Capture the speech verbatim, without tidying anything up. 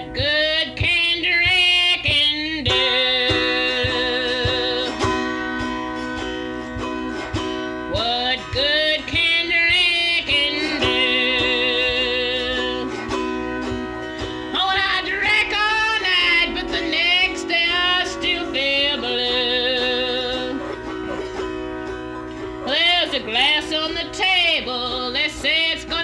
good can drink and do? What good can drink and do? Oh, and I drank all night, but the next day I still feel blue. There's a glass on the table, they say it's